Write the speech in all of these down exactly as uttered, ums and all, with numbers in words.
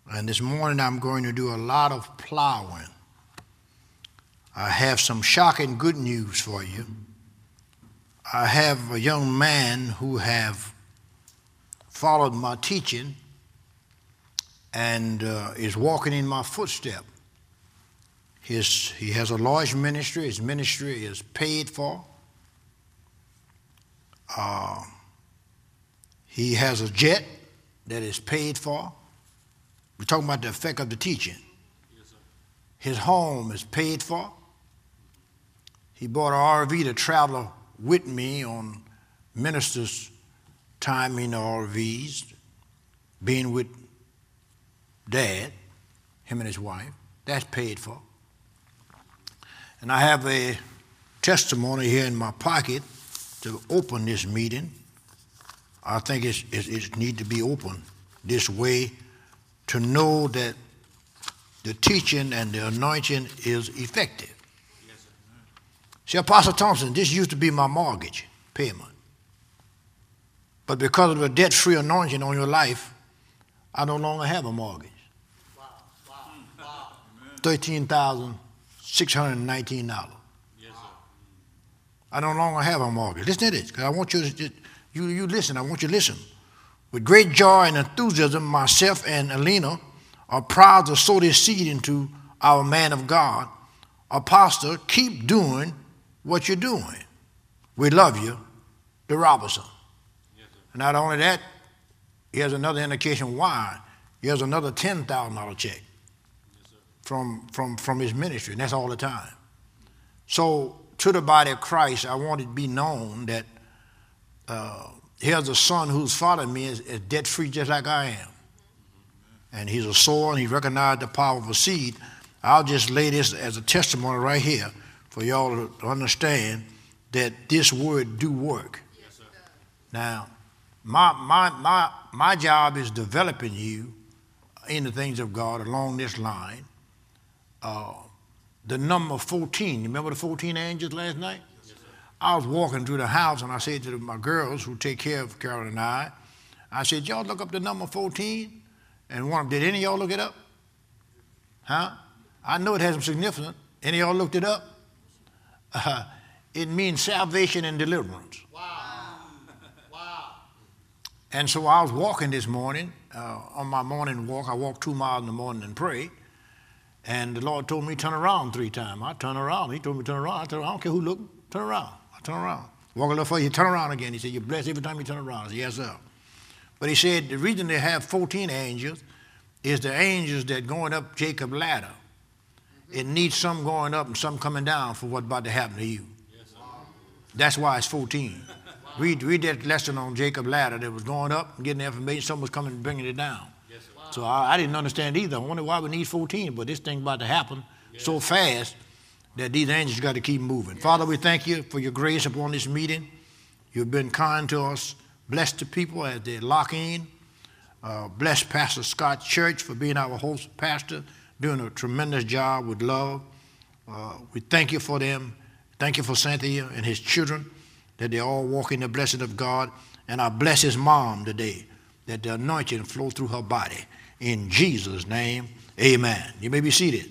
And this morning I'm going to do a lot of plowing. I have some shocking good news for you. I have a young man who have followed my teaching and uh, is walking in my footstep. His, he has a large ministry. His ministry is paid for. Uh, he has a jet that is paid for. We're talking about the effect of the teaching. Yes, sir. His home is paid for. He bought an R V to travel with me on ministers' time in the R Vs, being with Dad, him and his wife. That's paid for. And I have a testimony here in my pocket to open this meeting. I think it's, it, it needs to be open this way to know that the teaching and the anointing is effective. Yes, sir. See, Apostle Thompson, this used to be my mortgage payment. But because of the debt-free anointing on your life, I no longer have a mortgage. Wow. Wow. Wow. thirteen thousand six hundred nineteen dollars. Yes, sir. I no longer have a mortgage. Listen to this, because I want you to, you, you listen, I want you to listen. With great joy and enthusiasm, myself and Alina are proud to sow this seed into our man of God. Apostle, keep doing what you're doing. We love you, the Robertson. Yes, and not only that, here's another indication why. Here's another ten thousand dollars check yes, from, from, from his ministry, and that's all the time. So to the body of Christ, I want it to be known that uh, here's a son who's following me is, is debt-free just like I am. And he's a sower and he recognized the power of a seed. I'll just lay this as a testimony right here for y'all to understand that this word do work. Yes, sir. Now, my, my, my, my job is developing you in the things of God along this line. Uh, the number fourteen, you remember the fourteen angels last night? I was walking through the house and I said to my girls who take care of Carol and I, I said, y'all look up the number fourteen? And one of them, did any of y'all look it up? Huh? I know it has some significance. Any of y'all looked it up? Uh, it means salvation and deliverance. Wow. Wow. And so I was walking this morning, uh, on my morning walk. I walked two miles in the morning and prayed. And the Lord told me turn around three times. I turned around. He told me turn around. I turned around. I don't care who looked. Turn around. Turn around. Walk a little further, you turn around again. He said, you're blessed every time you turn around. I said, yes, sir. But he said the reason they have fourteen angels is the angels that going up Jacob's ladder. Mm-hmm. It needs some going up and some coming down for what's about to happen to you. Yes, sir. That's why it's fourteen. Wow. Read, read that lesson on Jacob's ladder that was going up and getting the information. Someone was coming and bringing it down. Yes, sir. Wow. So I, I didn't understand either. I wonder why we need fourteen, but this thing about to happen yes. so fast that these angels got to keep moving. Yes. Father, we thank you for your grace upon this meeting. You've been kind to us. Bless the people as they lock in. Uh, bless Pastor Scott Church for being our host pastor, doing a tremendous job with love. Uh, we thank you for them. Thank you for Cynthia and his children, that they all walk in the blessing of God. And I bless his mom today, that the anointing flow through her body. In Jesus' name, amen. You may be seated.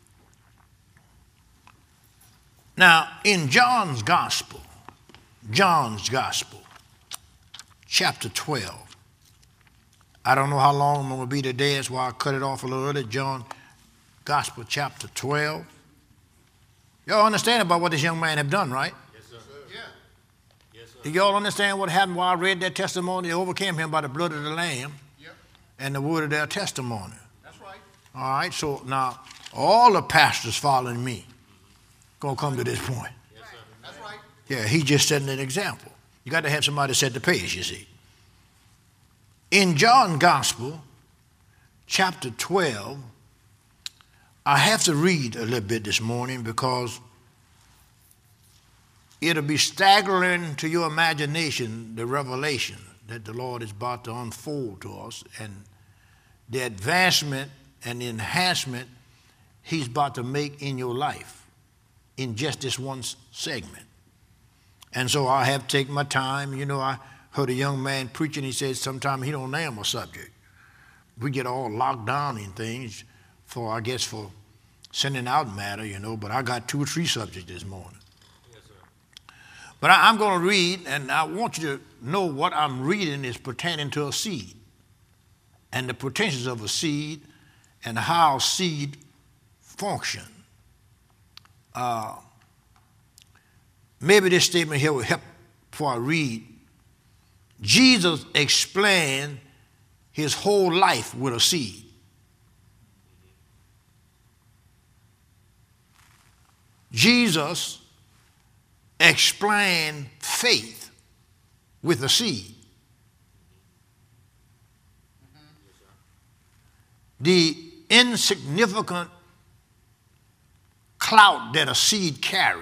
Now, in John's Gospel, John's Gospel, chapter twelve, I don't know how long I'm going to be today. That's why I cut it off a little early. John Gospel, chapter twelve. Y'all understand about what this young man have done, right? Yes, sir. Yeah. Yes, sir. Do y'all understand what happened while I read that testimony? They overcame him by the blood of the Lamb yep. and the word of their testimony. That's right. All right, so now all the pastors following me going to come to this point. Yes, sir. That's right. Yeah, he's just setting an example. You got to have somebody set the pace, you see. In John's Gospel, chapter twelve, I have to read a little bit this morning because it'll be staggering to your imagination, the revelation that the Lord is about to unfold to us and the advancement and the enhancement he's about to make in your life in just this one segment. And so I have taken my time. You know, I heard a young man preaching. He said sometimes he don't name a subject. we get all locked down in things for, I guess, for sending out matter, you know, but I got two or three subjects this morning. Yes, sir. But I, I'm going to read, and I want you to know what I'm reading is pertaining to a seed and the potentials of a seed and how seed function. Uh, maybe this statement here will help before I read. Jesus explained his whole life with a seed. Jesus explained faith with a seed. The insignificant clout that a seed carry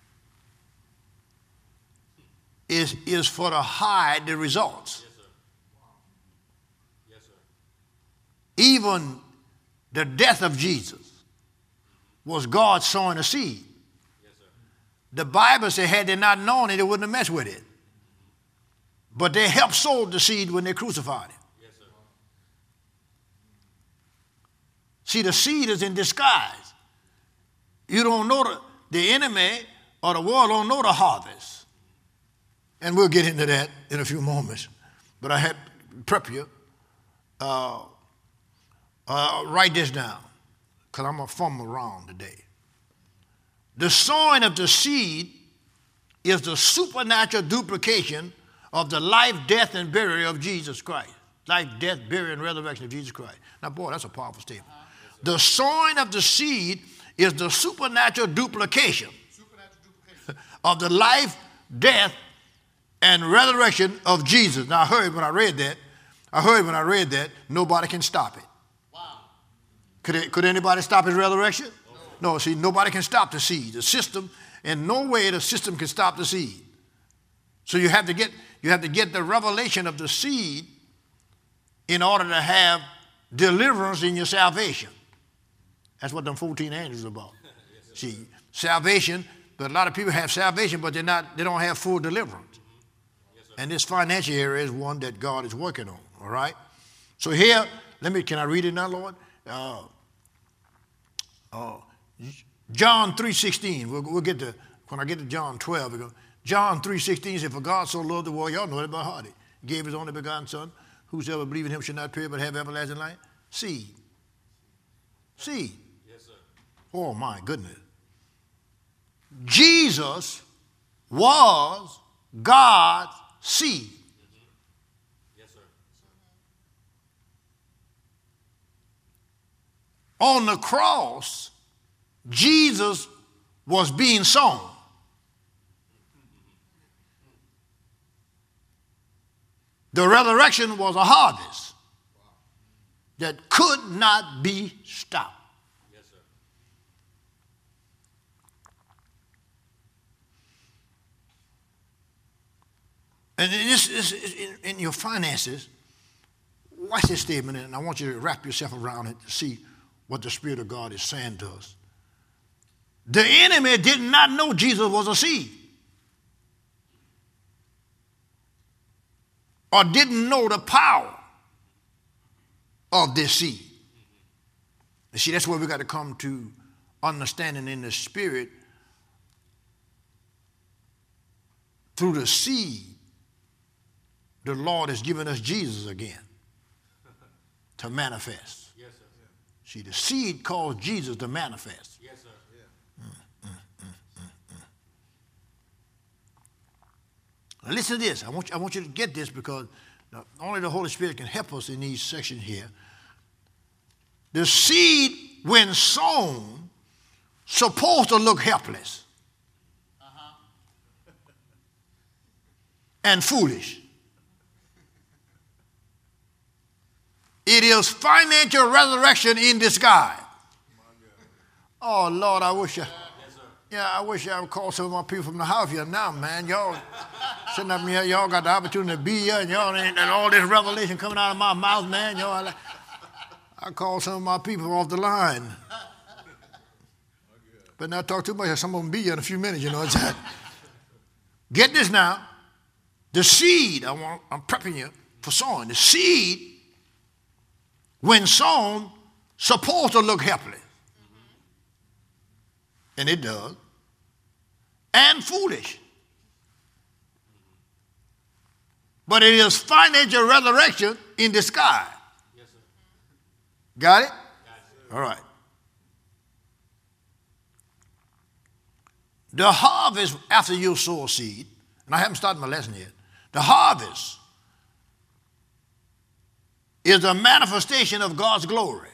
is, is for to hide the results. Yes, sir. Wow. Yes, sir. Even the death of Jesus was God sowing a seed. Yes, sir. The Bible said had they not known it, they wouldn't have messed with it. But they helped sow the seed when they crucified him. Yes, sir. See, the seed is in disguise. You don't know the, the enemy or the world don't know the harvest. And we'll get into that in a few moments. But I had to prep you. Uh, uh, write this down, because I'm going to fumble around today. The sowing of the seed is the supernatural duplication of the life, death, and burial of Jesus Christ. Life, death, burial, and resurrection of Jesus Christ. Now, boy, that's a powerful statement. Uh-huh. The sowing of the seed is the supernatural duplication, Supernatural duplication. of the life, death, and resurrection of Jesus. Now, I heard when I read that, I heard when I read that, nobody can stop it. Wow. Could, it, could anybody stop his resurrection? No. No, see, nobody can stop the seed. The system, in no way the system can stop the seed. So you have to get, you have to get the revelation of the seed in order to have deliverance in your salvation. That's what them fourteen angels are about. Yes, see, salvation, but a lot of people have salvation, but they're not, they don't have full deliverance. Yes, and this financial area is one that God is working on, all right? So here, let me, can I read it now, Lord? Uh, uh, John three sixteen, we'll, we'll get to, when I get to John twelve, we go, John three sixteen said, for God so loved the world, y'all know it by heart. He gave his only begotten son, whosoever believes in him shall not perish but have everlasting life. Seed. Seed. Yes, sir. Oh, my goodness. Jesus was God's seed. Mm-hmm. Yes, sir. On the cross, Jesus was being sown. The resurrection was a harvest that could not be stopped. Yes, sir. And in, this, this, in, in your finances, watch this statement, and I want you to wrap yourself around it to see what the Spirit of God is saying to us. The enemy did not know Jesus was a seed, or didn't know the power of this seed. You see, that's where we got to come to understanding in the Spirit through the seed. The Lord has given us Jesus again to manifest. Yes, sir. See, the seed caused Jesus to manifest. Yes, sir. Yeah. Mm, mm, mm, mm, mm. Now listen to this. I want, you, I want you to get this, because only the Holy Spirit can help us in these sections here. The seed, when sown, supposed to look helpless Uh-huh. and foolish. It is financial resurrection in disguise. Oh, Lord, I wish I, Yes, sir. yeah, I wish I would call some of my people from the house here now, man. Y'all sitting up here, y'all got the opportunity to be here, and y'all ain't, and all this revelation coming out of my mouth, man. Y'all, I, I call some of my people off the line. But not talk too much. Some of them be here in a few minutes, you know. It's that. Get this now. The seed, I want, I'm prepping you for sowing. The seed, when sown, supposed to look helpless. And it does. And foolish. But it is financial resurrection in disguise. Yes, sir. Got it? Got it. All right. The harvest after you sow a seed, and I haven't started my lesson yet, the harvest is a manifestation of God's glory.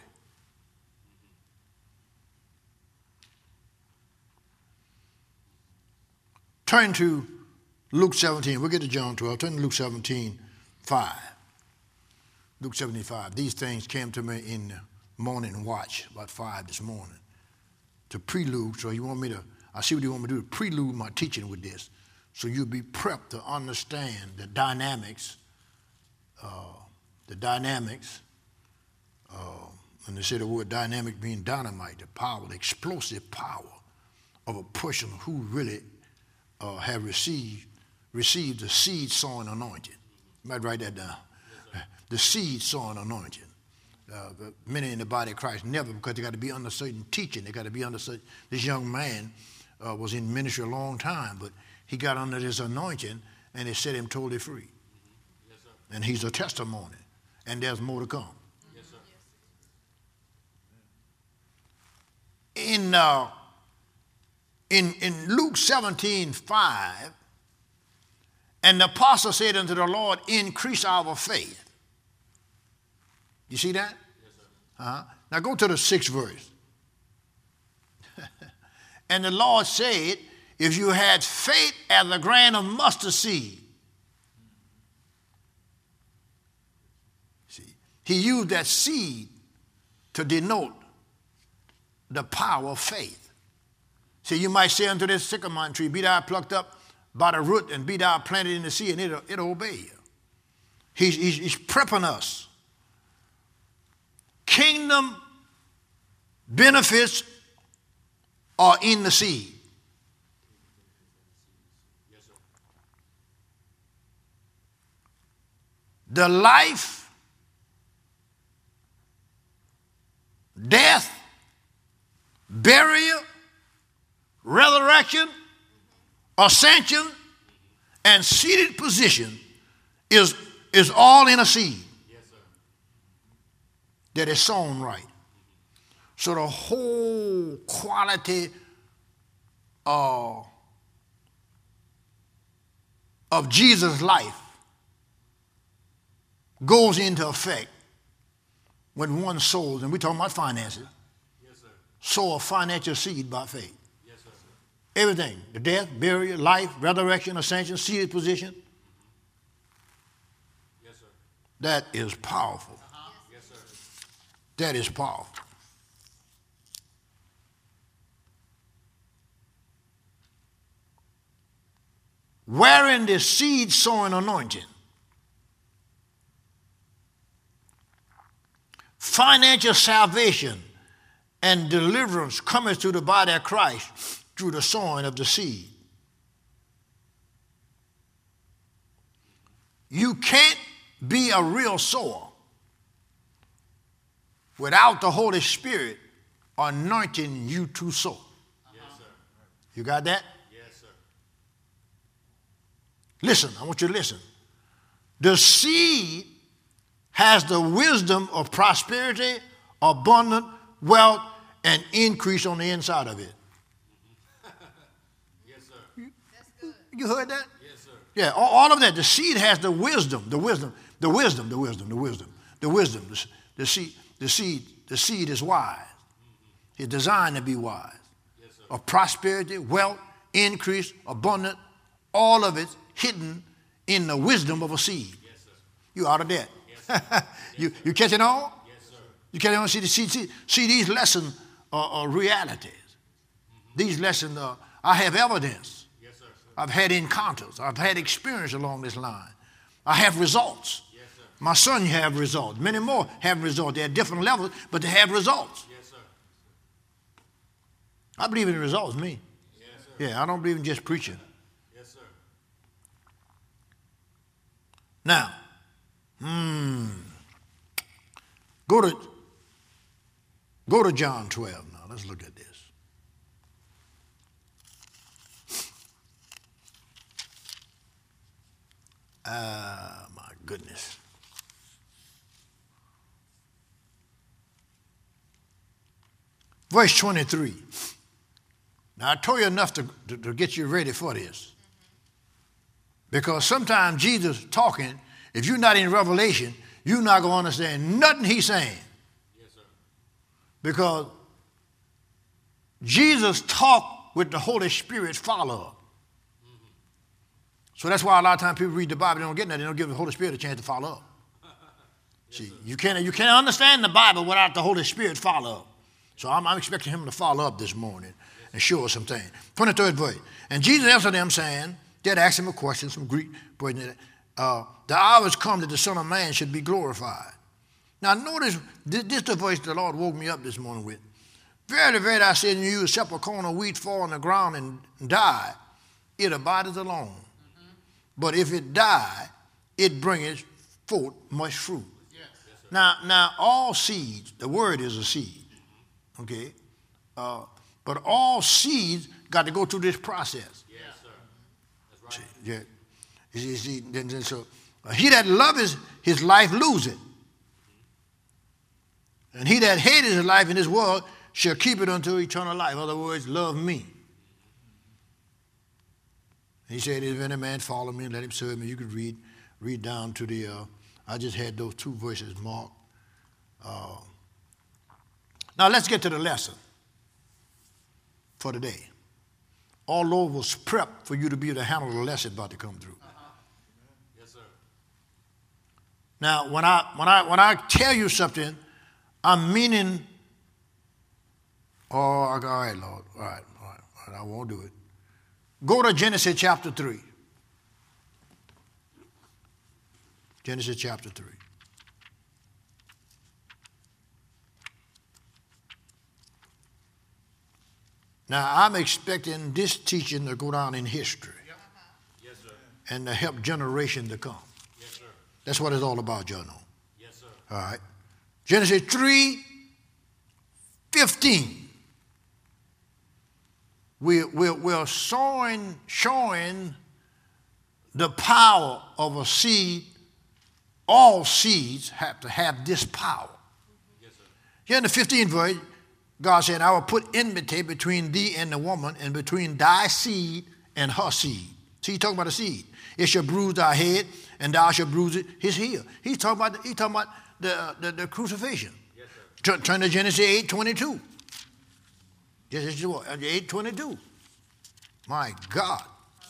Turn to Luke seventeen. We'll get to John twelve. Turn to Luke seventeen, five. Luke seventeen, five. These things came to me in the morning watch, about five this morning, to prelude. So you want me to, I see what you want me to do, to prelude my teaching with this. So you'll be prepped to understand the dynamics, uh, the dynamics, uh, and they say the word dynamic being dynamite, the power, the explosive power of a person who really uh, have received received the seed sowing anointing. You might write that down. Yes, the seed sowing anointing. Uh, many in the body of Christ never, because they got to be under certain teaching. They got to be under certain. This young man uh, was in ministry a long time, but he got under this anointing, and it set him totally free. Yes, sir. And he's a testimony, and there's more to come. Yes, sir. In uh, in in Luke seventeen, five, and the apostle said unto the Lord, increase our faith. You see that? Yes, sir. Uh-huh. Now go to the sixth verse. And the Lord said, if you had faith as a grain of mustard seed. See, he used that seed to denote the power of faith. See, you might say unto this sycamore tree, be thou plucked up by the root and be thou planted in the sea, and it'll, it'll obey you. He's, he's, he's prepping us. Kingdom benefits are in the seed. Yes, sir. The life, death, burial, resurrection, ascension, and seated position is, is all in a seed. Yes, sir. That is sown right. So the whole quality uh, of Jesus' life goes into effect when one sows, and we're talking about finances, Yes, sir. sow a financial seed by faith. Yes, sir. Everything, the death, burial, life, resurrection, ascension, seated position, Yes, sir. that is powerful. Uh-huh. Yes, sir. That is powerful. Wherein the seed sowing anointing, financial salvation and deliverance cometh to the body of Christ through the sowing of the seed. You can't be a real sower without the Holy Spirit anointing you to sow. Yes, sir. You got that? Yes, sir. Listen, I want you to listen. The seed has the wisdom of prosperity, abundant wealth, and increase on the inside of it. Yes, sir. You heard that? Yes, sir. Yeah, all, all of that. The seed has the wisdom, the wisdom, the wisdom, the wisdom, the wisdom, the wisdom. The, the seed, the seed, the seed is wise. It's designed to be wise. Yes, sir. Of prosperity, wealth, increase, abundant, all of it hidden in the wisdom of a seed. Yes, sir. You out of that. Yes, sir. you, you catch it all? Yes, sir. You catch it all? See, the seed, see, see these lessons are, are realities. Mm-hmm. These lessons are, I have evidence. Yes, sir. I've had encounters. I've had experience along this line. I have results. Yes, sir. My son have results. Many more have results. They're at different levels, but they have results. Yes, sir. I believe in the results, me. Yes, sir. Yeah, I don't believe in just preaching. Yes, sir. Now, hmm, Go to, go to John twelve now. Let's look at this. Ah, my goodness. Verse twenty-three. Now, I told you enough to, to, to get you ready for this. Because sometimes Jesus talking, if you're not in Revelation, you're not going to understand nothing he's saying. Yes, sir. Because Jesus talked with the Holy Spirit follow-up. Mm-hmm. So that's why a lot of times people read the Bible, they don't get that. They don't give the Holy Spirit a chance to follow up. Yes, see, you can't, you can't understand the Bible without the Holy Spirit follow up. So I'm, I'm expecting him to follow up this morning and show us some things. twenty-third verse. And Jesus answered them, saying, they'd asked him a question, some Greek word, uh, the hour has come that the Son of Man should be glorified. Now notice, this, this is the voice the Lord woke me up this morning with. Verily, verily, I say unto you, except a corn of wheat fall on the ground and die, it abideth alone. Mm-hmm. But if it die, it bringeth forth much fruit. Yes. Yes, now, now, all seeds, the word is a seed. Okay, uh, but all seeds got to go through this process. Yes, sir. That's right. See, yeah. You see, then, then so uh, he that loveth his life lose it, and he that hateth his life in this world shall keep it unto eternal life. In other words, love me. He said, if any man follow me, let him serve me. You could read, read down to the. Uh, I just had those two verses marked. Uh, Now let's get to the lesson for today. All Lord was prepped for you to be able to handle the lesson about to come through. Uh-huh. Yes, sir. Now, when I when I when I tell you something, I'm meaning. Oh, all right, Lord. All right, all right, all right. I won't do it. Go to Genesis chapter three. Genesis chapter three. Now, I'm expecting this teaching to go down in history. Yep. Yes, sir. And to help generation to come. Yes, sir. That's what it's all about, y'all know. Yes, sir. All right. Genesis three fifteen. We, we're, we're showing, showing the power of a seed. All seeds have to have this power. Yes, sir. Here in the fifteenth verse, God said, I will put enmity between thee and the woman, and between thy seed and her seed. See, he's talking about the seed. It shall bruise thy head, and thou shalt bruise it, his heel. He's talking about the, he's talking about the, the, the crucifixion. Yes, sir. Turn, turn to Genesis eight twenty-two. Genesis eight twenty-two. My God.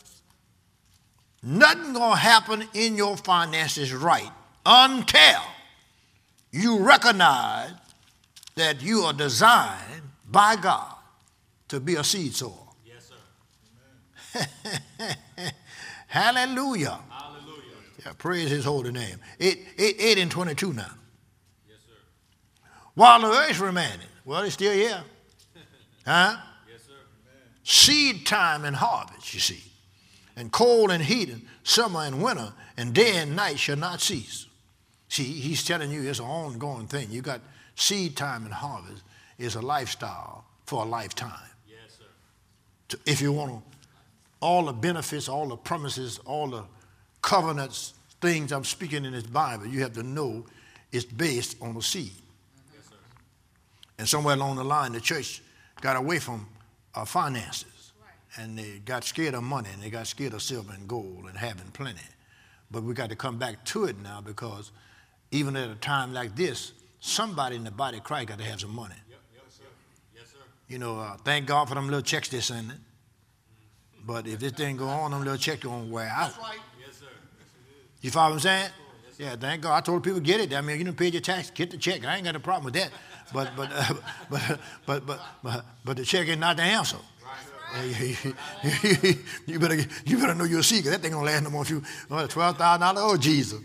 Nothing going to happen in your finances right until you recognize that you are designed by God to be a seed sower. Yes, sir. Hallelujah. Hallelujah. Yeah, praise his holy name. Eight, eight, eight and twenty-two now. Yes, sir. While the earth remaineth, well, it's still here. Huh? Yes, sir. Seed time and harvest, you see. And cold and heat, and summer and winter, and day and night shall not cease. See, he's telling you it's an ongoing thing. You got seed time and harvest is a lifestyle for a lifetime. Yes, sir. To, if you want to, all the benefits, all the promises, all the covenants, things I'm speaking in this Bible, you have to know it's based on a seed. Yes, sir. And somewhere along the line, the church got away from uh, finances. Right. And they got scared of money, and they got scared of silver and gold and having plenty. But we got to come back to it now, because even at a time like this, somebody in the body of Christ got to have some money. Yep, yep, sir. Yes, sir. You know, uh, thank God for them little checks they're sending. But if this thing go on, them little checks going to wear out. That's right. Yes, sir. You follow what I'm saying? Yes, yeah, thank God. I told people get it. I mean, you done paid your tax, get the check. I ain't got a problem with that. But but uh, but, but but but but the check is not the answer. Right. you better you better know your secret. That thing gonna last no more. Few oh, twelve thousand dollars. Oh Jesus.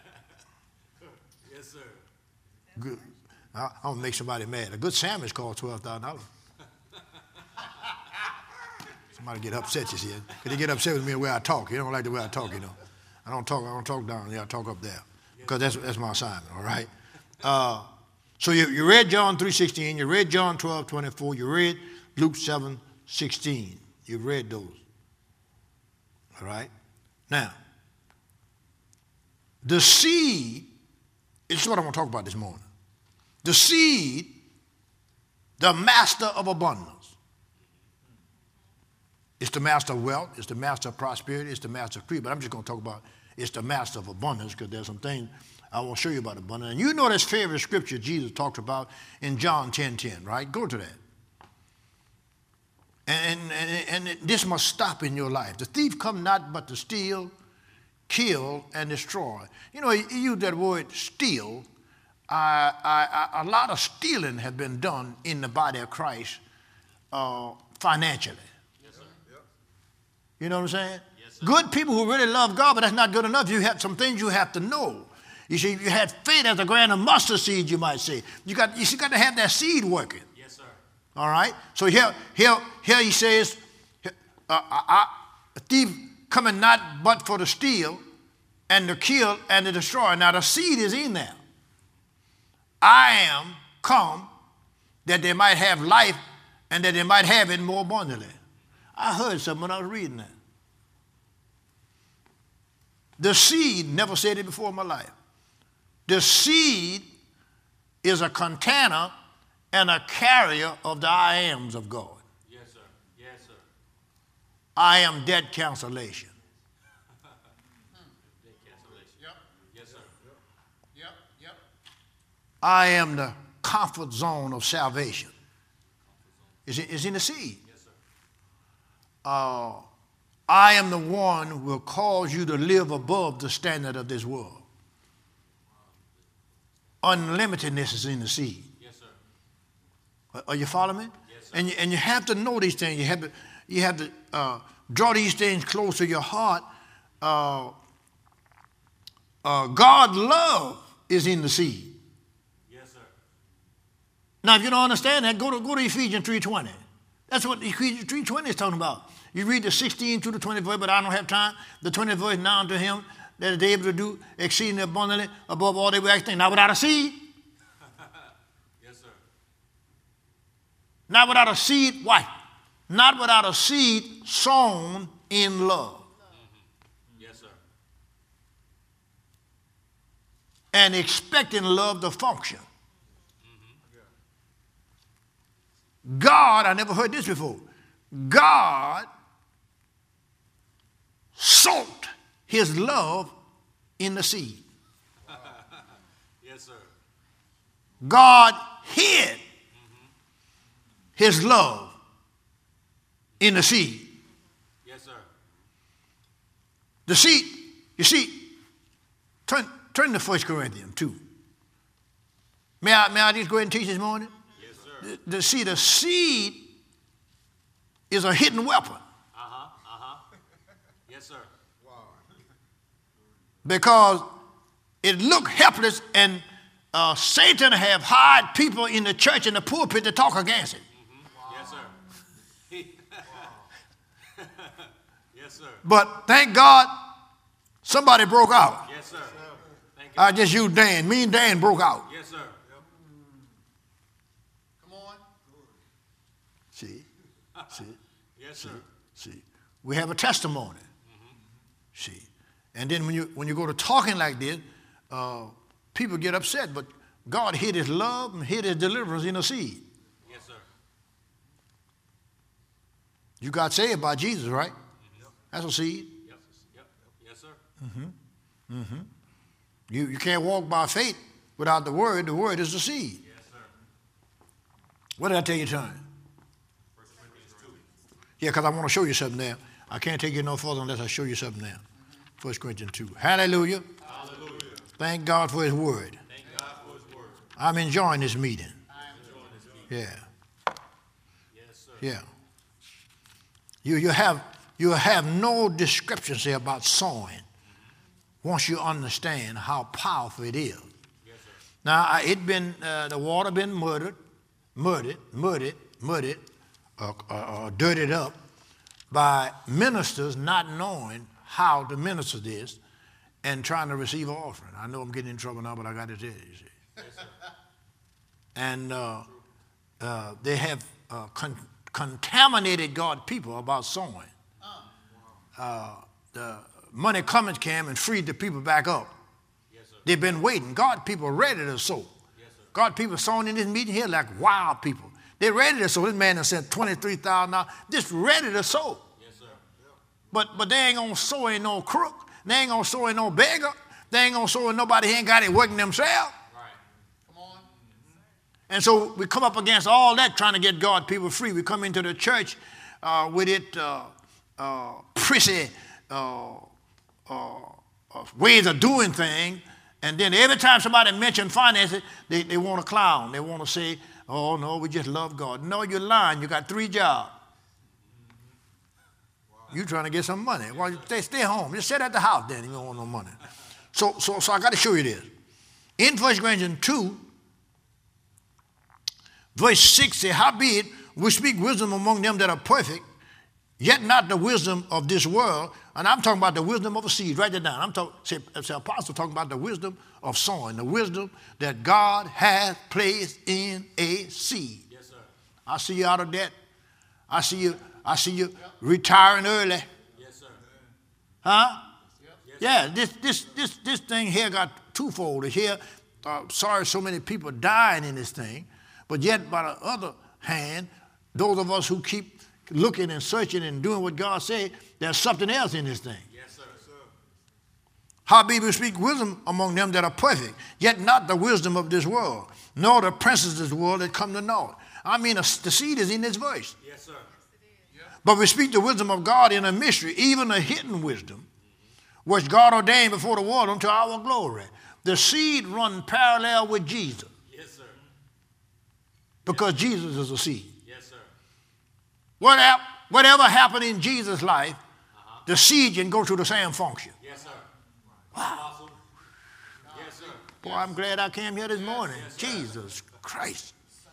Yes, sir. Good. I, I'm gonna make somebody mad. A good sandwich costs twelve thousand dollars. Somebody get upset, you see. Cause they get upset with me the way I talk. You don't like the way I talk, you know. I don't talk. I don't talk down there. I talk up there, because that's that's my assignment. All right. Uh, So you, you read John three sixteen, you read John twelve twenty-four, you read Luke seven sixteen. You've read those. All right? Now, the seed, this is what I want to talk about this morning. The seed, the master of abundance. It's the master of wealth, it's the master of prosperity, it's the master of creed. But I'm just going to talk about it's the master of abundance because there's some things I want to show you about abundance. And you know this favorite scripture Jesus talked about in John ten ten, right? Go to that. And, and, and this must stop in your life. The thief come not but to steal, kill, and destroy. You know, you use that word steal. I, I, I, a lot of stealing has been done in the body of Christ uh, financially. Yes, sir. Yep. You know what I'm saying? Yes, sir. Good people who really love God, but that's not good enough. You have some things you have to know. You see, you had faith as a grain of mustard seed, you might say. You got, you got to have that seed working. Yes, sir. All right? So here, here, here he says, uh, uh, a thief coming not but for to steal and to kill and to destroy. Now the seed is in there. I am come that they might have life and that they might have it more abundantly. I heard something when I was reading that. The seed, never said it before in my life. The seed is a container and a carrier of the I ams of God. Yes, sir. Yes, sir. I am debt cancellation. Debt cancellation. Yep. Yes, sir. Yep. Yep. I am the comfort zone of salvation. Is it is in the seed. Yes, sir. Uh, I am the one who will cause you to live above the standard of this world. Unlimitedness is in the seed. Yes, sir. Are, are you following me? Yes, sir. And you, and you have to know these things. You have to you have to uh, draw these things close to your heart. Uh, uh, God's love is in the seed. Yes, sir. Now, if you don't understand that, go to go to Ephesians three twenty. That's what Ephesians three twenty is talking about. You read the sixteen to the twentieth verse, but I don't have time. The twentieth verse, now unto him that is able to do exceedingly abundantly above all they will ask, not without a seed. Yes, sir. Not without a seed, why? Not without a seed sown in love. Mm-hmm. Yes, sir. And expecting love to function. Mm-hmm. God, I never heard this before. God soaked his love in the seed. Yes, sir. God hid mm-hmm. his love in the seed. Yes, sir. The seed, you see, turn, turn to First Corinthians two. May I, may I just go ahead and teach this morning? Yes, sir. The, the, see, the seed is a hidden weapon. Uh-huh, uh-huh. Yes, sir. Wow. Because it looked helpless, and uh, Satan have hired people in the church and the pulpit to talk against it. Mm-hmm. Wow. Yes, sir. Yes, sir. But thank God somebody broke out. Yes, sir. Thank you. I just used Dan. Me and Dan broke out. Yes, sir. Yep. Come on. See? See? Yes, See? sir. See? We have a testimony. Mm-hmm. See? And then when you when you go to talking like this, uh, people get upset, but God hid his love and hid his deliverance in a seed. Yes, sir. You got saved by Jesus, right? Mm-hmm. That's a seed. Yep. Yep. Yes, sir. Mm-hmm. Mm-hmm. You, you can't walk by faith without the word. The word is the seed. Yes, sir. What did I tell you, Tony? First Corinthians two. Yeah, because I want to show you something there. I can't take you no further unless I show you something there. First Corinthians two. Hallelujah. Hallelujah. Thank God for his word. Thank God for his word. I'm enjoying this meeting. I'm enjoying this meeting. Yeah. Yes, sir. Yeah. You, you, have, you have no descriptions here about sowing once you understand how powerful it is. Yes, sir. Now, I, it been, uh, the water been murdered, muddied, muddied, muddied, or uh, uh, uh, dirtied up by ministers not knowing how to minister this and trying to receive an offering. I know I'm getting in trouble now, but I got to tell you, you see. Yes, sir. And uh, uh, they have uh, con contaminated God's people about sowing. Uh, the money coming came and freed the people back up. Yes, they've been waiting. God people are ready to sow. Yes, God people sowing in this meeting here like wild people. They're ready to sow. This man has sent twenty-three thousand dollars, just ready to sow. Yes, sir. But, but they ain't going to sow in no crook. They ain't going to sow in no beggar. They ain't going to sow in nobody who ain't got it working themselves. And so we come up against all that trying to get God people free. We come into the church uh, with it uh, uh, prissy uh, uh, uh, ways of doing things. And then every time somebody mentions finances, they, they want to clown. They want to say, oh, no, we just love God. No, you're lying. You got three jobs. You're trying to get some money. Well, stay, stay home. Just sit at the house then if you don't want no money. So, so, so I got to show you this. In First Corinthians two, verse six says, howbeit we speak wisdom among them that are perfect, yet not the wisdom of this world. And I'm talking about the wisdom of a seed. Write that down. I'm talking, say, say apostle talking about the wisdom of sowing, the wisdom that God has placed in a seed. Yes, sir. I see you out of debt. I see you, I see you yep. retiring early. Yes, sir. Huh? Yep. Yes, yeah, this this this this thing here got twofold. It's here, uh, sorry so many people dying in this thing. But yet, by the other hand, those of us who keep looking and searching and doing what God said, there's something else in this thing. Yes, sir. Yes, sir. Howbeit we speak wisdom among them that are perfect, yet not the wisdom of this world, nor the princes of this world that come to naught. I mean, the seed is in this verse. Yes, sir. Yes. But we speak the wisdom of God in a mystery, even a hidden wisdom, which God ordained before the world unto our glory. The seed run parallel with Jesus. Because yes, Jesus is a seed. Yes, sir. Whatever, whatever happened in Jesus' life, uh-huh. the seed can go through the same function. Yes, sir. Wow. Awesome. Yes, sir. Boy, I'm glad I came here this morning. Yes, Jesus Christ.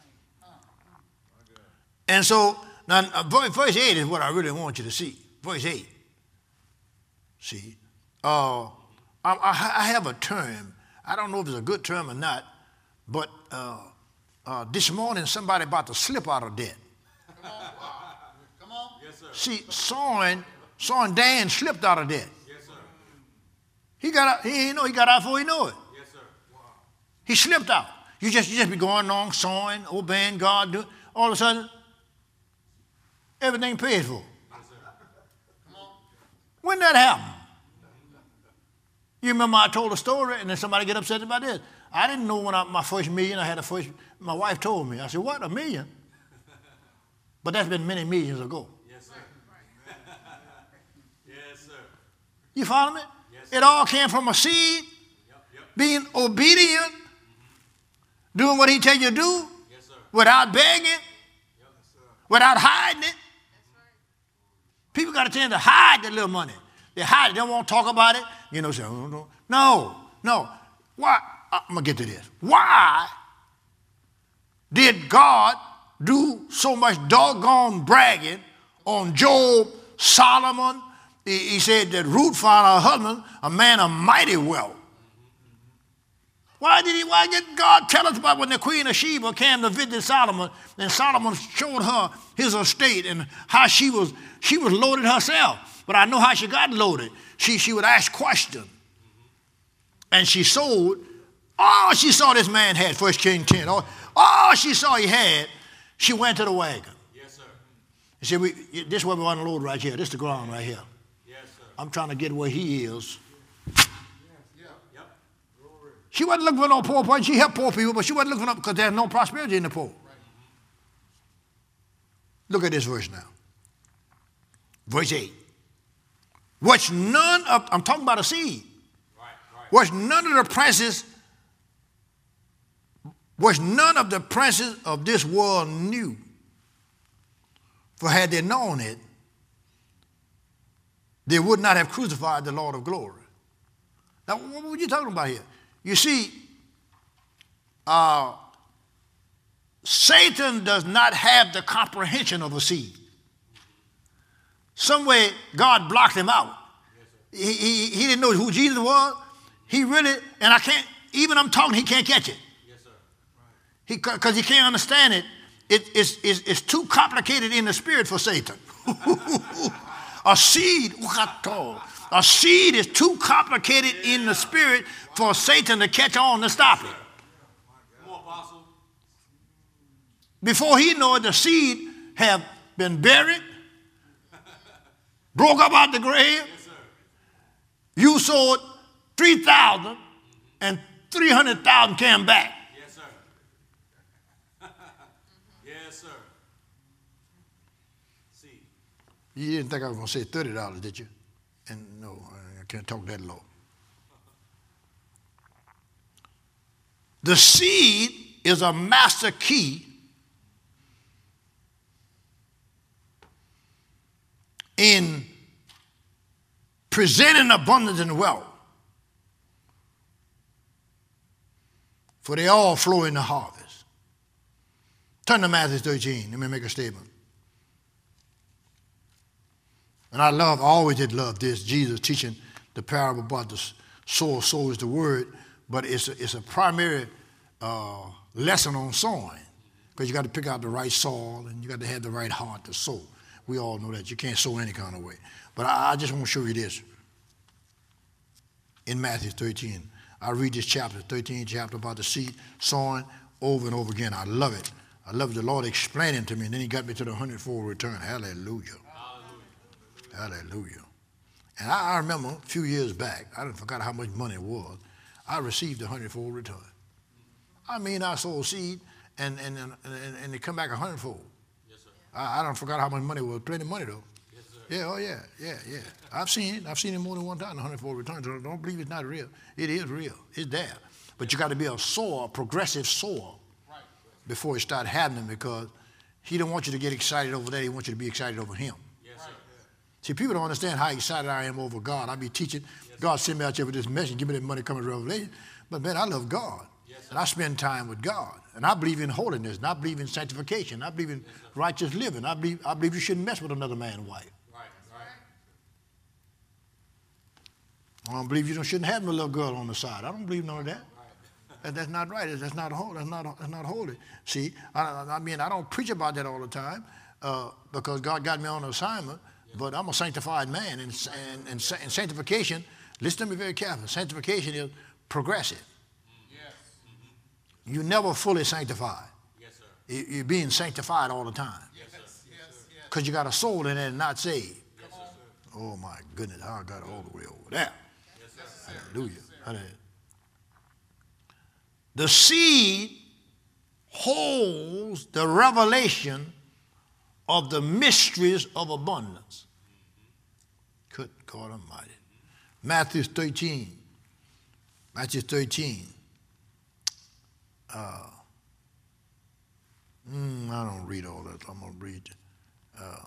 And so, now, verse eight is what I really want you to see. Verse eight. See, uh, I, I have a term. I don't know if it's a good term or not, but uh, Uh, this morning, somebody about to slip out of debt. Come on. Come on. Yes, sir. See, sawing, sawing Dan slipped out of debt. Yes, sir. He got out, he didn't know he got out before he knew it. Yes, sir. Wow. He slipped out. You just, you just be going along, sawing, obeying God, do, all of a sudden, everything paid for. Yes, sir. Come on. When did that happen? You remember I told a story and then somebody get upset about this. I didn't know when I, my first million, I had a first, my wife told me. I said, what, a million? But that's been many millions ago. Yes, sir. Yes, sir. You follow me? Yes, sir. It all came from a seed, yep, yep. being obedient, mm-hmm. doing what he tell you to do, yes, sir. Without begging, yep, without hiding it. People got a tendency to hide their little money. They hide it. They don't want to talk about it. You know, say, oh, no, no, no. Why? I'm going to get to this. Why did God do so much doggone bragging on Job, Solomon? He, he said that Ruth found her husband a man of mighty wealth. Why did he, why did God tell us about when the Queen of Sheba came to visit Solomon and Solomon showed her his estate and how she was, she was loaded herself. But I know how she got loaded. She, she would ask questions. And she sold all she saw this man had, First Kings ten. All, all she saw he had, she went to the wagon. Yes, sir. She said, we, this is where we want to load right here. This is the ground right here. Yes, sir. I'm trying to get where he is. Yes. Yeah. Yep. She wasn't looking for no poor person. She helped poor people, but she wasn't looking for no, because there's no prosperity in the poor. Right. Look at this verse now. Verse eight. Which none of, I'm talking about a seed. Right, right. Which none of the princes which none of the princes of this world knew. For had they known it, they would not have crucified the Lord of glory. Now, what were you talking about here? You see, uh, Satan does not have the comprehension of a seed. Some way God blocked him out. He, he, he didn't know who Jesus was. He really, and I can't, even I'm talking, he can't catch it. He because he can't understand it. It, it's, it's, it's too complicated in the spirit for Satan. A seed, a seed is too complicated in the spirit for Satan to catch on to stop it. Before he know it, the seed have been buried, broke up out the grave. You sowed three thousand and three hundred thousand came back. Yes, sir. Yes, sir. See. You didn't think I was going to say thirty dollars, did you? And no, I can't talk that low. The seed is a master key in presenting abundance and wealth. For they all flow in the harvest. Turn to Matthew thirteen. Let me make a statement. And I love, I always did love this, Jesus teaching the parable about the sower sows the word, but it's a, it's a primary uh, lesson on sowing, because you got to pick out the right soil and you got to have the right heart to sow. We all know that. You can't sow any kind of way. But I, I just want to show you this. In Matthew thirteen, I read this chapter, thirteen chapter about the seed sowing over and over again. I love it. I love the Lord explaining to me, and then he got me to the hundredfold return. Hallelujah. Hallelujah. Hallelujah. And I, I remember a few years back, I didn't forgot how much money it was, I received a hundredfold return. I mean, I sowed seed, and, and, and, and, and they come back a hundredfold. Yes, sir. I, I don't forgot how much money it was. Plenty of money, though. Yes, sir. Yeah, oh, yeah, yeah, yeah. I've seen it. I've seen it more than one time, the hundredfold return. So don't believe it's not real. It is real. It's there. But you got to be a sower, a progressive sower, right, before you start happening, because he don't want you to get excited over that. He wants you to be excited over him. Yes, sir. See, people don't understand how excited I am over God. I be teaching. Yes, God sent me out here with this message. Give me that money coming to Revelation. But, man, I love God. Yes, and I spend time with God. And I believe in holiness. And I believe in sanctification. I believe in yes, righteous living. I believe, I believe you shouldn't mess with another man's wife. Right, right. I don't believe you don't, shouldn't have no little girl on the side. I don't believe none of that. Right. That that's not right. That's not holy. That's not, that's not holy. See, I, I mean, I don't preach about that all the time uh, because God got me on an assignment. Yes. But I'm a sanctified man. And, and, and, and sanctification, listen to me very carefully. Sanctification is progressive. You're never fully sanctified. Yes, sir. You're being sanctified all the time. Yes, sir. Because you got a soul in it and not saved. Yes, sir. Oh, my goodness, how I got all the way over there. Yes, sir. Hallelujah. Hallelujah. The seed holds the revelation of the mysteries of abundance. Good God Almighty. Matthew thirteen. Matthew thirteen. Uh, mm, I don't read all that. I'm going to read. Uh,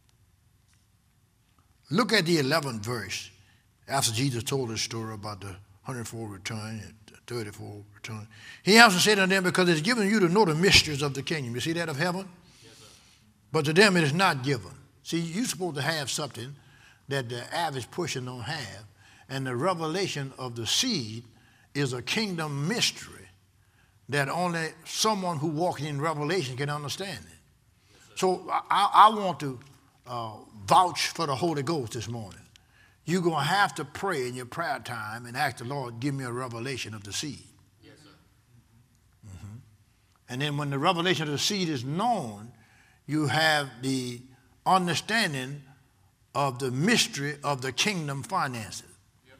look at the eleventh verse. After Jesus told the story about the hundredfold return and the thirtyfold return, he answered said unto them, because it's given you to know the mysteries of the kingdom. You see that of heaven? Yes, sir. But to them it is not given. See, you're supposed to have something that the average person don't have, and the revelation of the seed is a kingdom mystery that only someone who walks in revelation can understand it. Yes, so I, I want to uh, vouch for the Holy Ghost this morning. You're going to have to pray in your prayer time and ask the Lord, give me a revelation of the seed. Yes, sir. Mm-hmm. And then when the revelation of the seed is known, you have the understanding of the mystery of the kingdom finances. Yep.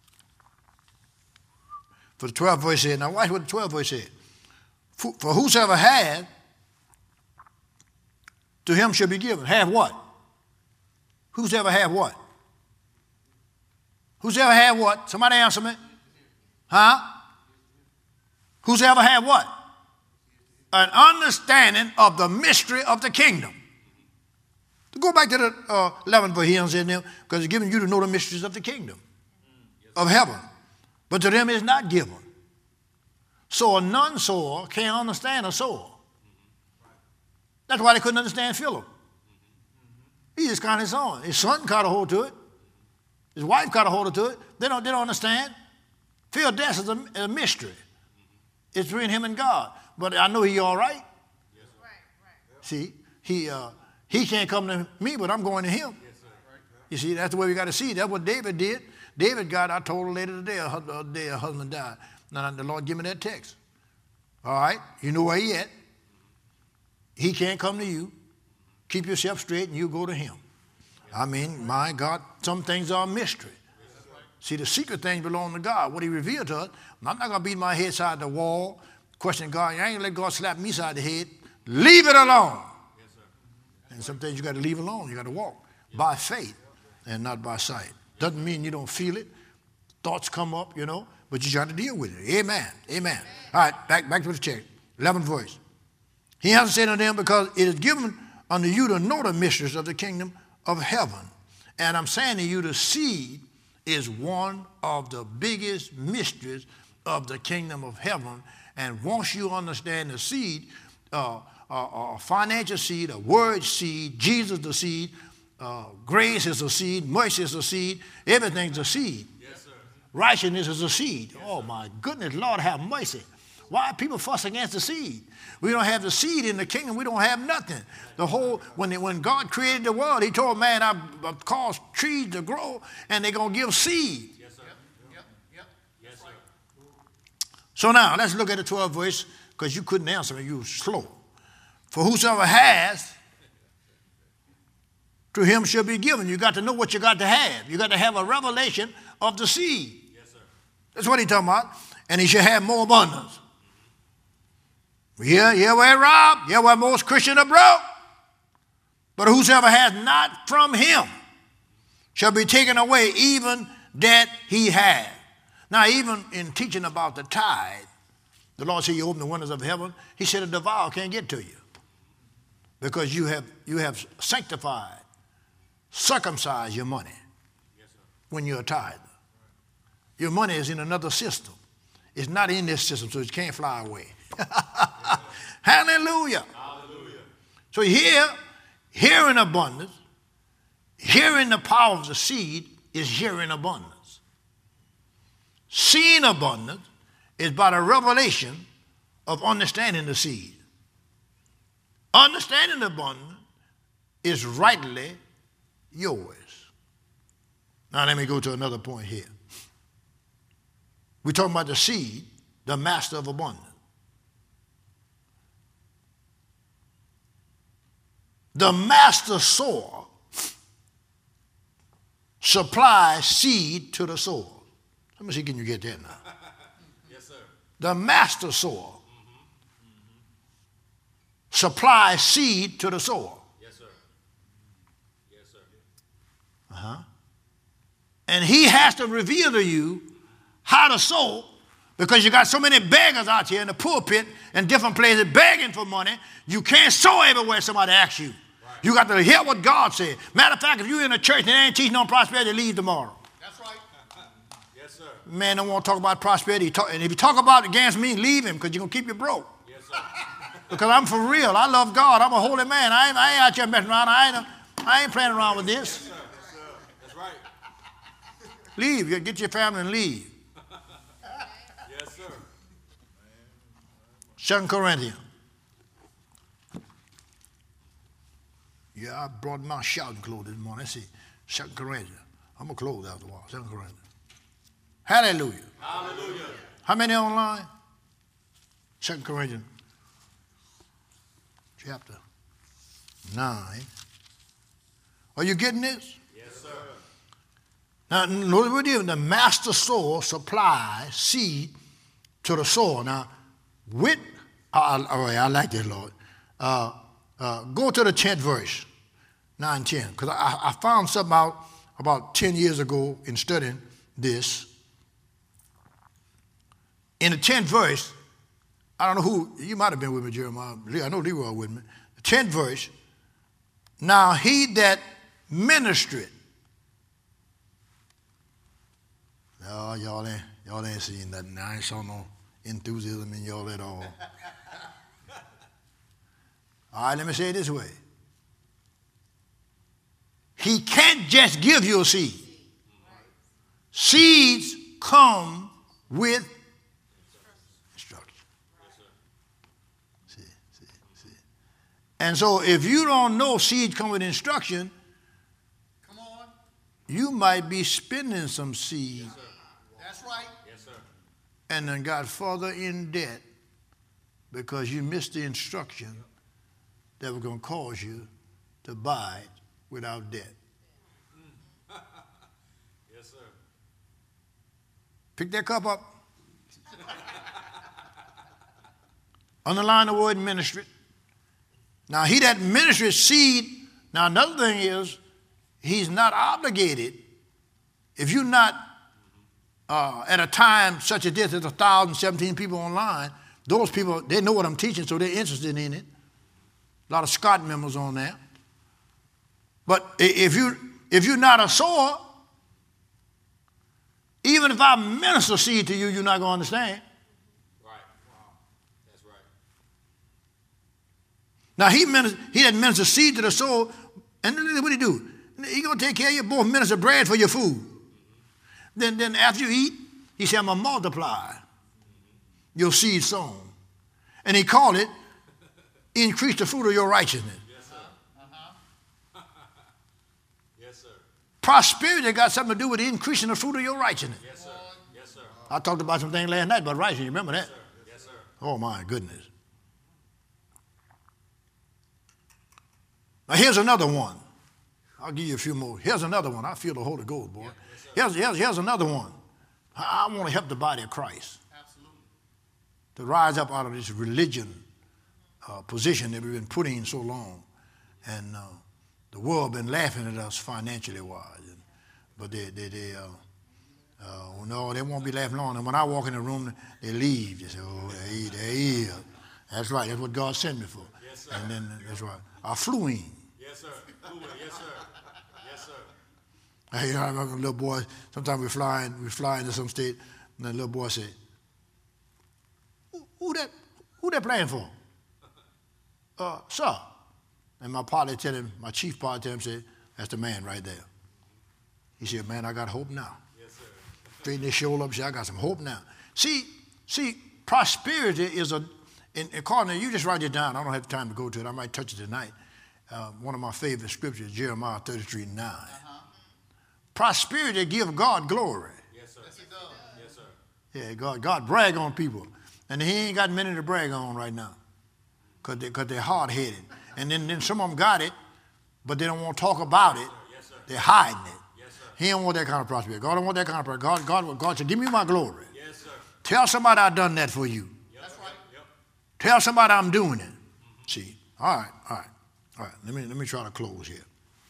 For the twelfth verse said, now watch what the twelfth verse said. For, for whosoever had, to him shall be given. Have what? Whosoever have what? Whosoever have what? Somebody answer me. Huh? Whosoever have what? An understanding of the mystery of the kingdom. To go back to the uh, eleventh verse, he said, because it's given you to know the mysteries of the kingdom of heaven. But to them is not given. So a non-sower can't understand a sower. That's why they couldn't understand Philip. He just caught his son. His son caught a hold to it. His wife caught a hold to it. They don't, they don't understand. Fear of death is a, a mystery. It's between him and God. but I know he all right. Yes, sir. See, he uh, he can't come to me, but I'm going to him. Yes, sir. You see, that's the way we got to see. That's what David did. David got, I told her later today, her, her day her husband died. Now the Lord give me that text. All right, you know where he at. He can't come to you. Keep yourself straight and you go to him. I mean, my God, some things are a mystery. See, the secret things belong to God. What he revealed to us, I'm not going to beat my head side the wall, question God. I ain't going to let God slap me side the head. Leave it alone. Yes, sir. And some things you got to leave alone. You got to walk by faith and not by sight. Doesn't mean you don't feel it. Thoughts come up, you know, but you got to deal with it. Amen. Amen. All right, back, back to the text. eleventh verse. He has said unto them, because it is given unto you to know the mysteries of the kingdom of heaven. And I'm saying to you, the seed is one of the biggest mysteries of the kingdom of heaven. And once you understand the seed, uh, uh, a financial seed, a word seed, Jesus the seed, uh, grace is a seed, mercy is a seed, everything's a seed. Yes, sir. Righteousness is a seed. Oh my goodness, Lord have mercy. Why are people fuss against the seed? We don't have the seed in the kingdom. We don't have nothing. The whole, when, they, when God created the world, he told man, I've, I've caused trees to grow and they're going to give seed. Yes, sir. Yep, yep, yep. Yes, sir. So now, let's look at the twelfth verse, because you couldn't answer me. You were slow. For whosoever has, to him shall be given. You got to know what you got to have. You got to have a revelation of the seed. Yes, sir. That's what he's talking about. And he shall have more abundance. Yeah, yeah, we're robbed. Yeah, where most Christians are broke. But whosoever has not from him shall be taken away even that he had. Now, even in teaching about the tithe, the Lord said, you open the windows of heaven. He said, a devourer can't get to you because you have, you have sanctified, circumcised your money. Yes, sir. When you're a tither. Your money is in another system. It's not in this system, so it can't fly away. Hallelujah. Hallelujah. So here, here in abundance, hearing the power of the seed is hearing abundance. Seeing abundance is by the revelation of understanding the seed. Understanding abundance is rightly yours. Now let me go to another point here. We're talking about the seed, the master of abundance. The master sower supplies seed to the sower. Let me see, can you get that now? Yes, sir. The master sower mm-hmm. Mm-hmm. supplies seed to the sower. Yes, sir. Yes, sir. Uh-huh. And he has to reveal to you how to sow, because you got so many beggars out here in the pulpit and different places begging for money. You can't sow everywhere somebody asks you. Right. You got to hear what God said. Matter of fact, if you're in a church and they ain't teaching on prosperity, leave tomorrow. That's right. Yes, sir. Man don't want to talk about prosperity. And if you talk about it against me, leave him, because you're going to keep you broke. Yes, sir. Because I'm for real. I love God. I'm a holy man. I ain't, I ain't out here messing around. I ain't, I ain't playing around with this. Yes, sir. Yes, sir. That's right. Leave. You get your family and leave. Yes, sir. Second Corinthians. Yeah, I brought my shouting clothes this morning. Let's see. Second Corinthians. I'm going to close after a while. Second Corinthians. Hallelujah. Hallelujah. How many online? Second Corinthians. Chapter nine. Are you getting this? Yes, sir. Now, notice what it is. The master sower supplies seed to the sower. Now, with, uh, all right, I like this, Lord. Uh, uh, go to the tenth verse, nine ten, because I, I found something out about ten years ago in studying this. In the tenth verse, I don't know who, you might have been with me, Jeremiah. I know Leroy with me. The tenth verse, now he that ministered. No, y'all ain't, y'all ain't seen nothing. I ain't saw no enthusiasm in y'all at all. All right, let me say it this way. He can't just give you a seed. Seeds come with instruction. And so if you don't know seed come with instruction, Come on. you might be spending some seed. Yes, sir. That's right. Yes, sir. And then got further in debt because you missed the instruction that was going to cause you to buy it without debt. Yes, sir. Pick that cup up. Underline the word ministry. Now, he that ministers seed. Now, another thing is, he's not obligated. If you're not uh, at a time such as this, there's one thousand seventeen people online, those people, they know what I'm teaching, so they're interested in it. A lot of Scott members on there. But if, you, if you're not a sower, even if I minister seed to you, you're not going to understand. Right. Wow. That's right. Now, he, minister, he that ministers seed to the soul, and what do he do? He going to take care of you, both minister bread for your food. Mm-hmm. Then, then after you eat, he said, I'm going to multiply mm-hmm. your seed sown. And he called it, increase the fruit of your righteousness. Yes, sir. Uh-huh. Yes, sir. Prosperity got something to do with increasing the fruit of your righteousness. Yes, sir. Yes, sir. I talked about some things last night about righteousness. You remember that? Yes, sir. Yes, sir. Oh, my goodness. Now, here's another one. I'll give you a few more. Here's another one. I feel the Holy Ghost, boy. Yeah, yes, here's, here's, here's another one. I, I want to help the body of Christ. Absolutely. To rise up out of this religion uh, position that we've been put in so long. And uh, the world been laughing at us financially wise. And, but they, they, they uh, uh, no, they won't be laughing long. And when I walk in the room, they leave. They say, oh, there, there he is. That's right. That's what God sent me for. Yes, sir. And then, that's right. I flew in. Yes, sir. Yes, sir. Yes, sir. Hey, you know, I remember a little boy, sometimes we fly, in, we fly into some state, and the little boy said, who, who that who that playing for? Uh, sir. And my partner tell him, my chief partner tell him, said, that's the man right there. He said, man, I got hope now. Yes, sir. Straighten his shoulder up, said, I got some hope now. See, see, prosperity is a, and, and Cardinal, you just write it down. I don't have time to go to it. I might touch it tonight. Uh, one of my favorite scriptures, Jeremiah thirty-three nine. Uh-huh. Prosperity gives God glory. Yes, sir. Yes, it does. Yes, sir. Yeah, God, God brag on people. And he ain't got many to brag on right now because they, cause they're hard-headed. And then, then some of them got it, but they don't want to talk about it. Yes, sir. They're hiding it. Yes, sir. He don't want that kind of prosperity. God don't want that kind of prosperity. God, God, God said, give me my glory. Yes, sir. Tell somebody I've done that for you. Yep. That's right. Yep. Tell somebody I'm doing it. Mm-hmm. See, all right, all right. All right, let me, let me try to close here.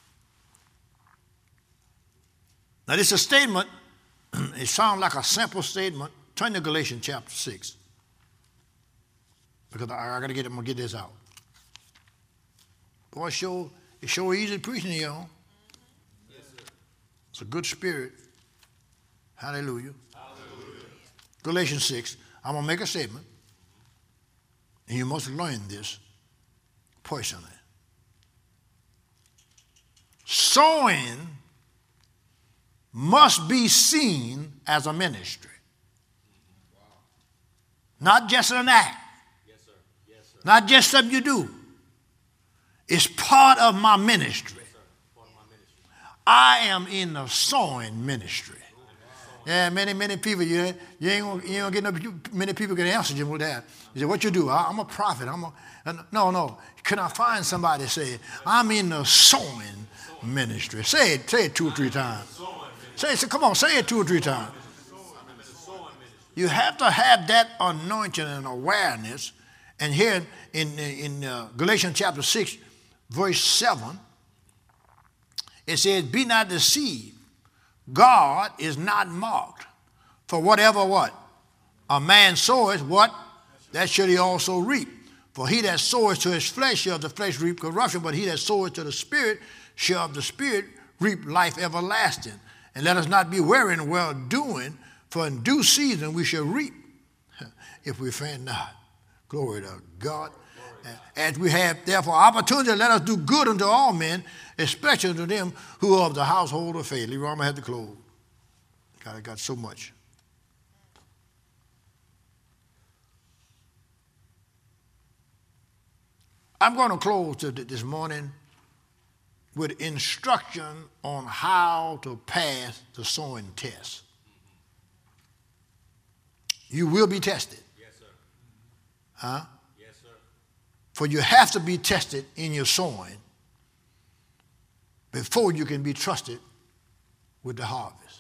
Now, this is a statement. It sounds like a simple statement. Turn to Galatians chapter six. Because I, I got to get, I'm going to get this out. Boy, it's sure, it's sure easy preaching to y'all. Yes, sir. It's a good spirit. Hallelujah. Hallelujah. Galatians six. I'm going to make a statement. And you must learn this personally. Sowing must be seen as a ministry. Wow. Not just an act. Yes, sir. Yes, sir. Not just something you do. It's part of my ministry. Yes, sir. Part of my ministry. I am in the sowing ministry. Yeah, many, many people, you, you ain't gonna, you ain't gonna get no, many people can answer you with that. You say, what you do? I, I'm a prophet. I'm a, no, no. Can I find somebody say, I'm in the sowing ministry? Say it, say it two or three times. Say it, say, come on, say it two or three times. You have to have that anointing and awareness. And here in, in uh, Galatians chapter six, verse seven, it says, be not deceived. God is not mocked. For whatever what? A man soweth, what? That should he also reap. For he that soweth to his flesh shall of the flesh reap corruption, but he that soweth to the Spirit shall of the Spirit reap life everlasting. And let us not be weary in well doing, for in due season we shall reap if we faint not. Glory to God. As we have therefore opportunity, let us do good unto all men, especially unto them who are of the household of faith. Leroy, I'm going to have to close. God, I got so much. I'm going to close this morning with instruction on how to pass the sowing test. You will be tested. Yes, sir. Huh? Yes, sir. For you have to be tested in your sowing before you can be trusted with the harvest.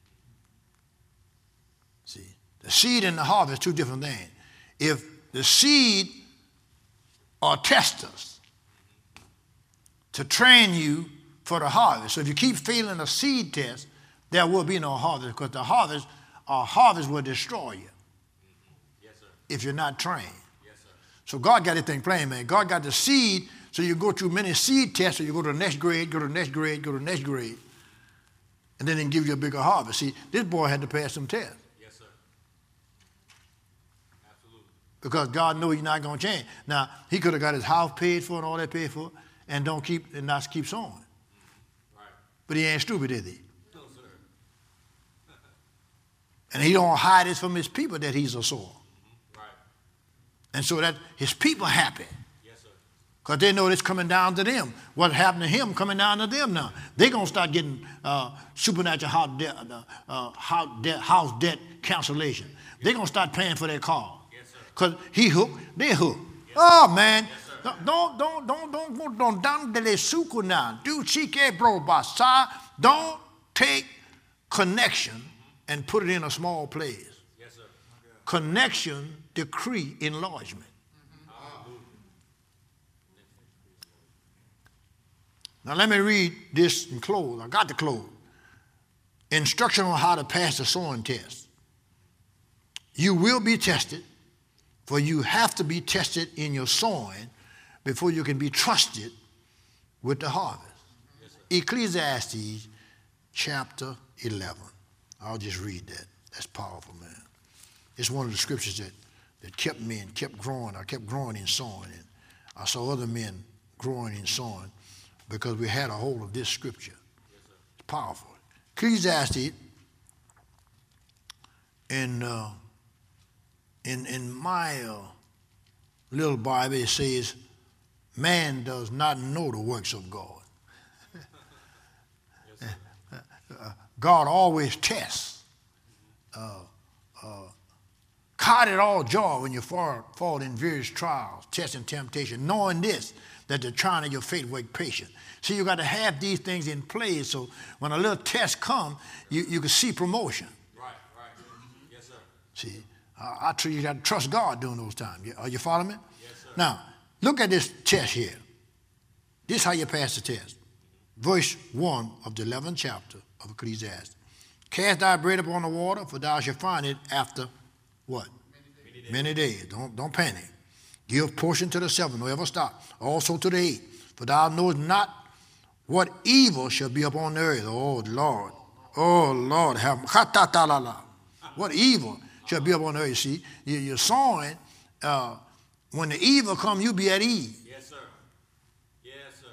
See, the seed and the harvest, two different things. If the seed are testers to train you for the harvest. So if you keep failing a seed test, there will be no harvest, because the harvest, our harvest will destroy you. Yes, sir. If you're not trained. Yes, sir. So God got everything plain, man. God got the seed, so you go through many seed tests, so you go to the next grade, go to the next grade, go to the next grade, and then they can give you a bigger harvest. See, this boy had to pass some tests. Yes, sir. Absolutely. Because God knew he's not going to change. Now, he could have got his house paid for and all that paid for, and don't keep and not keep sowing. Right. But he ain't stupid, is he? No, sir. And he don't hide it from his people that he's a sower. Right. And so that his people happy. Yes, sir. Because they know it's coming down to them. What happened to him coming down to them now. They're going to start getting uh, supernatural house debt, uh, house debt, house debt cancellation. They're going to start paying for their car. Yes, sir. Because he hooked, they hooked. Yes, oh, man. Yes, don't, don't, don't, don't go don't down to the suku now. Do chike bro basa. Don't take connection and put it in a small place. Yes, sir. Connection decree enlargement. Now let me read this and close. I got to close. Instruction on how to pass the sowing test. You will be tested, for you have to be tested in your sowing before you can be trusted with the harvest. Yes, Ecclesiastes chapter eleven. I'll just read that. That's powerful, man. It's one of the scriptures that, that kept me and kept growing. I kept growing in sowing, and I saw other men growing in sowing because we had a hold of this scripture. Yes, it's powerful. Ecclesiastes, in, uh, in, in my uh, little Bible, it says, man does not know the works of God. Yes, uh, God always tests. Uh, uh, count it all joy when you fall, fall in various trials, tests, and temptation, knowing this, that the trying of your faith work patience. See, you got to have these things in place so when a little test comes, you, you can see promotion. Right, right. Yes, sir. See, I, I tell you, you got to trust God during those times. Are you following me? Yes, sir. Now, look at this test here. This is how you pass the test. Verse one of the eleventh chapter of Ecclesiastes. Cast thy bread upon the water, for thou shalt find it after what? Many days. Many days. Don't, don't panic. Give portion to the seven, nor ever stop. Also to the eight. For thou knowest not what evil shall be upon the earth. Oh, Lord. Oh, Lord. Have, what evil shall be upon the earth. See, you're sowing. Uh, when the evil come, you be at ease. Yes, sir. Yes, sir.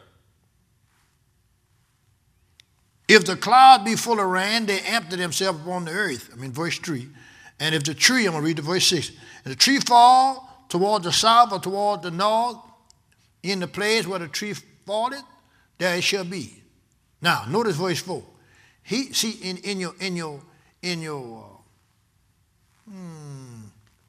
If the cloud be full of rain, they empty themselves upon the earth. I mean, verse three. And if the tree, I'm going to read the verse six. If the tree fall toward the south or toward the north, in the place where the tree falleth, there it shall be. Now, notice verse four. He, see, in, in your, in your, in your, uh, hmm,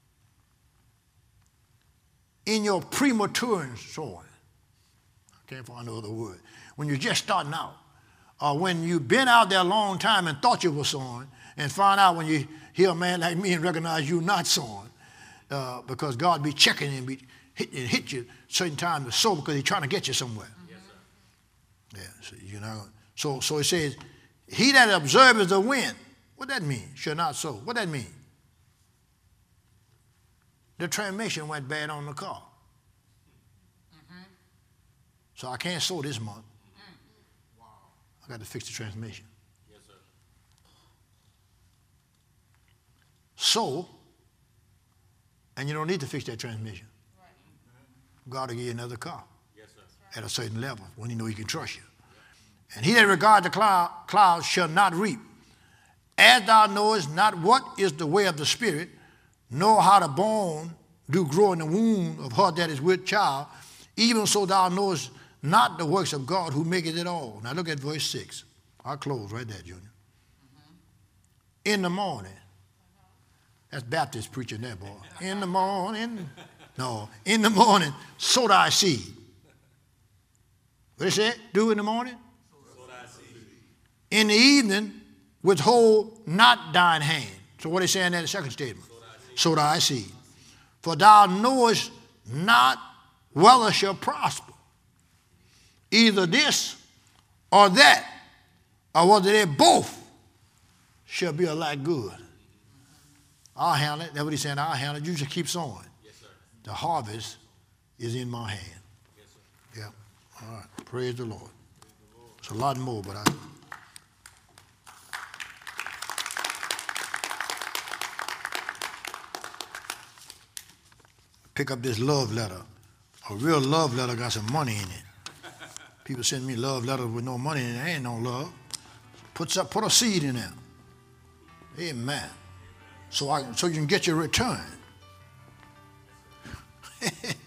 in your premature sowing, I can't find no other word. When you're just starting out, or when you've been out there a long time and thought you were sowing, and find out when you hear a man like me and recognize you not sowing, uh, because God be checking and be hit, and hit you certain time to sow because he's trying to get you somewhere. Yes, sir. Yeah, so, you know, so, so it says, he that observes the wind, what that mean? Shall not sow. What that mean? The transmission went bad on the car. Mm-hmm. So I can't sow this month. Mm. Wow. I got to fix the transmission. Yes, sir. Sow, and you don't need to fix that transmission. Right. God will give you another car. Yes, sir. At a certain level when he know he can trust you. Yeah. And he that regard the cloud, clouds shall not reap. As thou knowest not what is the way of the Spirit, nor how the bone do grow in the womb of her that is with child, Even so thou knowest not the works of God who maketh it all. Now look at verse six. I'll close right there, Junior. Mm-hmm. In the morning. That's Baptist preaching there, boy. In the morning. No, in the morning, sow thy seed. What it say? Do in the morning? Sow thy seed. In the evening, withhold not thine hand. So what is saying there in the second statement? Sow thy seed. For thou knowest not whether shall prosper. Either this or that, or whether they both shall be alike good. I'll handle it. That's what he's saying. I'll handle it. You just keep sowing. Yes, sir. The harvest is in my hand. Yes, sir. Yeah. All right. Praise the Lord. Praise the Lord. It's a lot more, but I... pick up this love letter. A real love letter got some money in it. People send me love letters with no money in it. There ain't no love. Put, up, put a seed in there. Amen. So, I, so you can get your return.